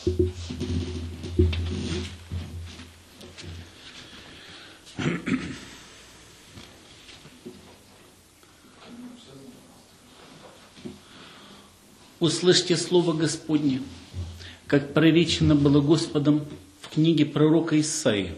Услышьте слово Господне, как проречено было Господом в книге пророка Исаии.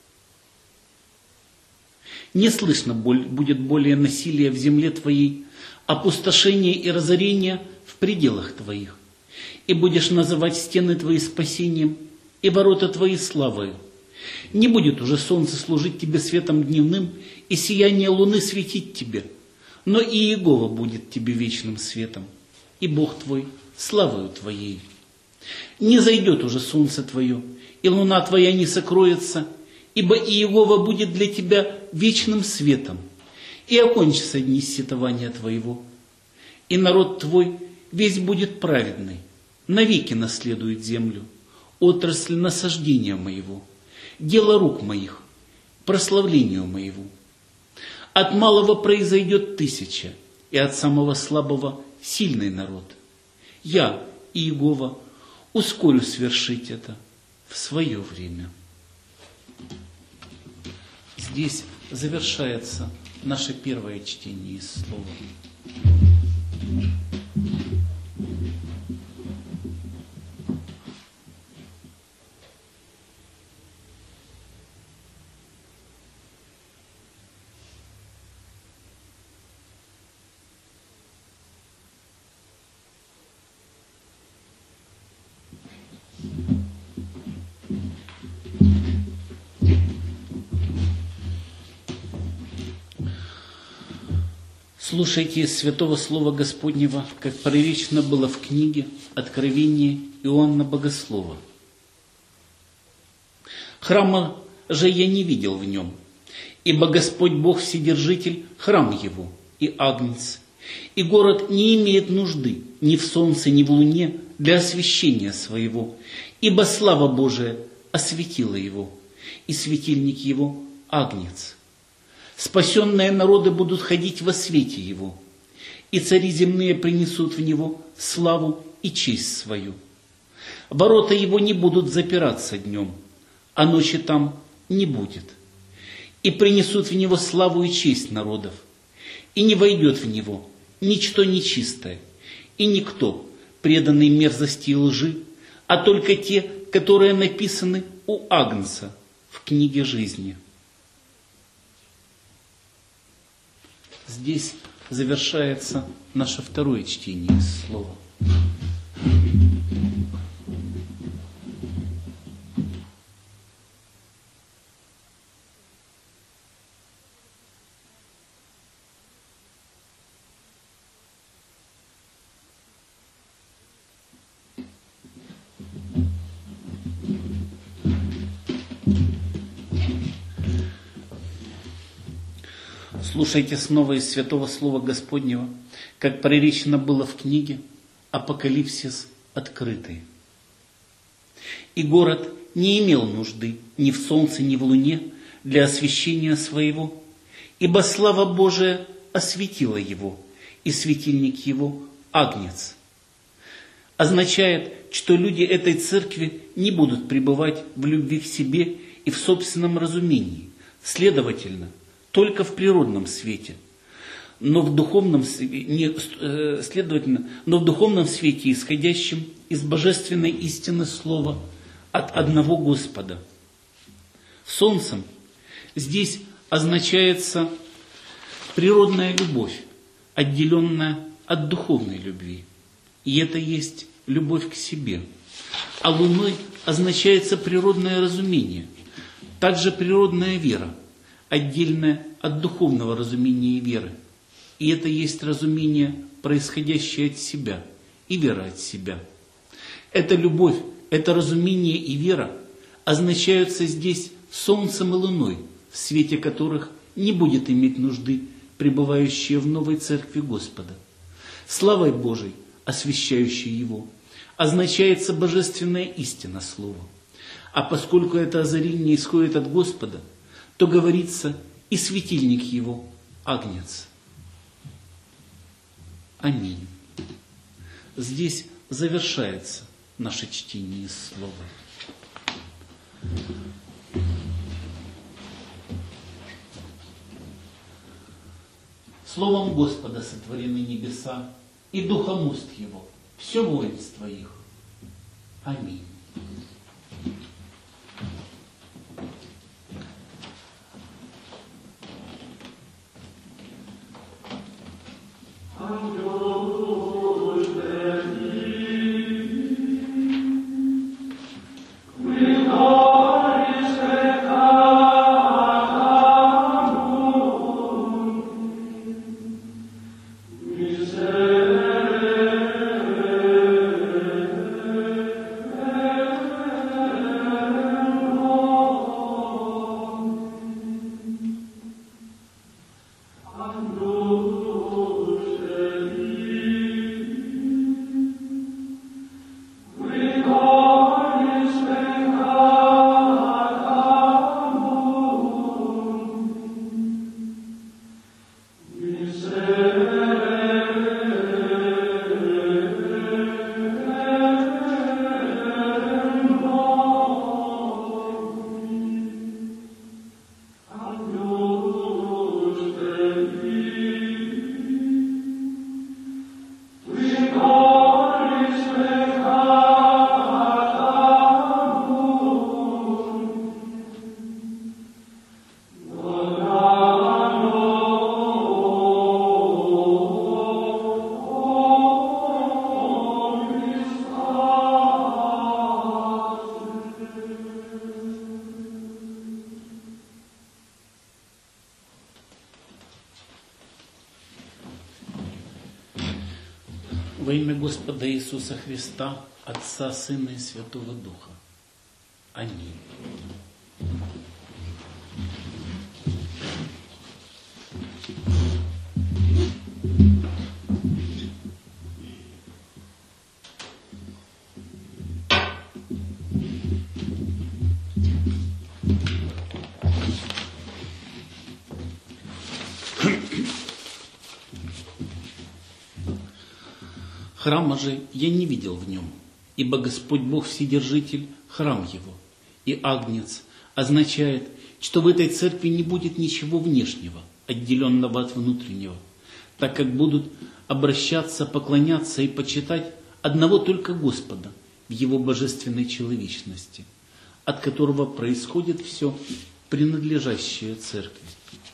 Не слышно будет более насилия в земле твоей, опустошения и разорения в пределах твоих. И будешь называть стены твои спасением, и ворота твои славою. Не будет уже солнце служить тебе светом дневным, и сияние луны светить тебе, но и Иегова будет тебе вечным светом, и Бог твой славою твоей. Не зайдет уже солнце твое, и луна твоя не сокроется, ибо Иегова будет для тебя вечным светом, и окончатся дни сетования твоего. И народ твой весь будет праведный, навеки наследует землю, отрасль насаждения моего, дело рук моих, прославлению моего. От малого произойдет 1000, и от самого слабого сильный народ. Я, Иегова, ускорю свершить это в свое время. Здесь завершается наше первое чтение из слова. Слушайте из Святого Слова Господнего, как проречено было в книге Откровения Иоанна Богослова. Храма же я не видел в нем, ибо Господь Бог Вседержитель – храм его, и агнец, и город не имеет нужды ни в солнце, ни в луне для освящения своего, ибо слава Божия осветила его, и светильник его – агнец. Спасенные народы будут ходить во свете его, и цари земные принесут в него славу и честь свою. Ворота его не будут запираться днем, а ночи там не будет. И принесут в него славу и честь народов, и не войдет в него ничто нечистое, и никто, преданный мерзости и лжи, а только те, которые написаны у Агнца в книге жизни. Здесь завершается наше второе чтение из слова. Слушайте снова из Святого Слова Господнего, как проречено было в книге Апокалипсис открытый. И город не имел нужды ни в солнце, ни в луне для освящения своего, ибо слава Божия осветила его, и светильник его – агнец. Означает, что люди этой церкви не будут пребывать в любви к себе и в собственном разумении, следовательно, только в природном свете, но в духовном свете, исходящем из божественной истины слова от одного Господа. Солнцем здесь означается природная любовь, отделенная от духовной любви. И это есть любовь к себе. А луной означается природное разумение, также природная вера, отдельное от духовного разумения и веры. И это есть разумение, происходящее от себя, и вера от себя. Эта любовь, это разумение и вера означаются здесь солнцем и луной, в свете которых не будет иметь нужды пребывающие в новой церкви Господа. Славой Божией, освящающей его, означается божественная истина слова. А поскольку это озарение исходит от Господа, то говорится и светильник его – агнец. Аминь. Здесь завершается наше чтение слова. Словом Господа сотворены небеса, и духом уст Его все воинство их. Аминь. Во имя Господа Иисуса Христа, Отца, Сына и Святого Духа. Аминь. Храма же я не видел в нем, ибо Господь Бог Вседержитель – храм Его, и Агнец означает, что в этой церкви не будет ничего внешнего, отделенного от внутреннего, так как будут обращаться, поклоняться и почитать одного только Господа в Его божественной человечности, от которого происходит все принадлежащее церкви.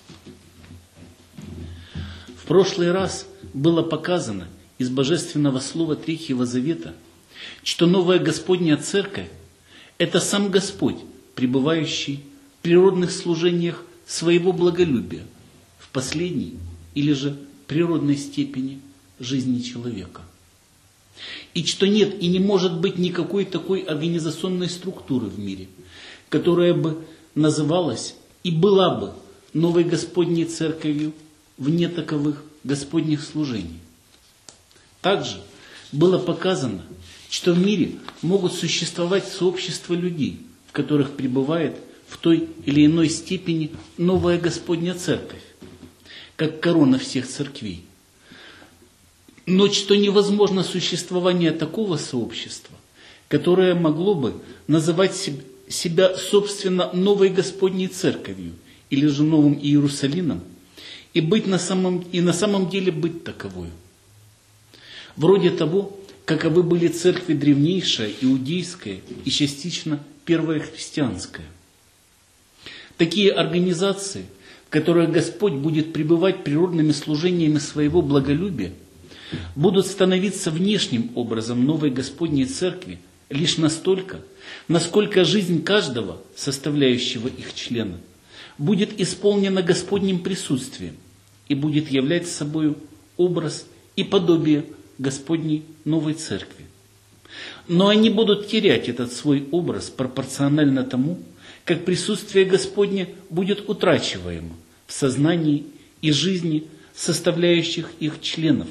В прошлый раз было показано из Божественного Слова Третьего Завета, что новая Господня Церковь – это сам Господь, пребывающий в природных служениях своего благолюбия, в последней или же природной степени жизни человека. И что нет и не может быть никакой такой организационной структуры в мире, которая бы называлась и была бы новой Господней Церковью вне таковых Господних служений. Также было показано, что в мире могут существовать сообщества людей, в которых пребывает в той или иной степени новая Господня Церковь, как корона всех церквей. Но что невозможно существование такого сообщества, которое могло бы называть себя собственно новой Господней Церковью или же новым Иерусалимом и на самом деле быть таковой. Вроде того, каковы были церкви древнейшая, иудейская и частично первая христианская. Такие организации, в которых Господь будет пребывать природными служениями своего благолюбия, будут становиться внешним образом новой Господней Церкви лишь настолько, насколько жизнь каждого, составляющего их члена, будет исполнена Господним присутствием и будет являть собой образ и подобие Господней новой Церкви. Но они будут терять этот свой образ пропорционально тому, как присутствие Господне будет утрачиваемо в сознании и жизни составляющих их членов.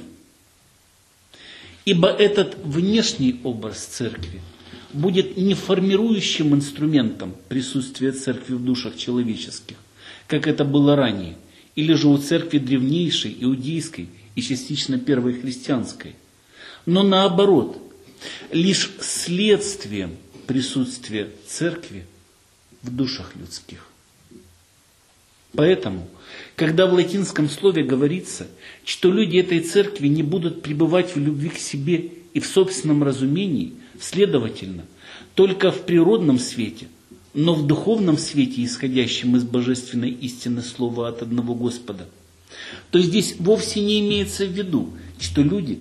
Ибо этот внешний образ Церкви будет не формирующим инструментом присутствия Церкви в душах человеческих, как это было ранее, или же у Церкви древнейшей, иудейской и частично первой христианской, но наоборот, лишь следствием присутствия церкви в душах людских. Поэтому, когда в латинском слове говорится, что люди этой церкви не будут пребывать в любви к себе и в собственном разумении, следовательно, только в природном свете, но в духовном свете, исходящем из божественной истины слова от одного Господа, то здесь вовсе не имеется в виду, что люди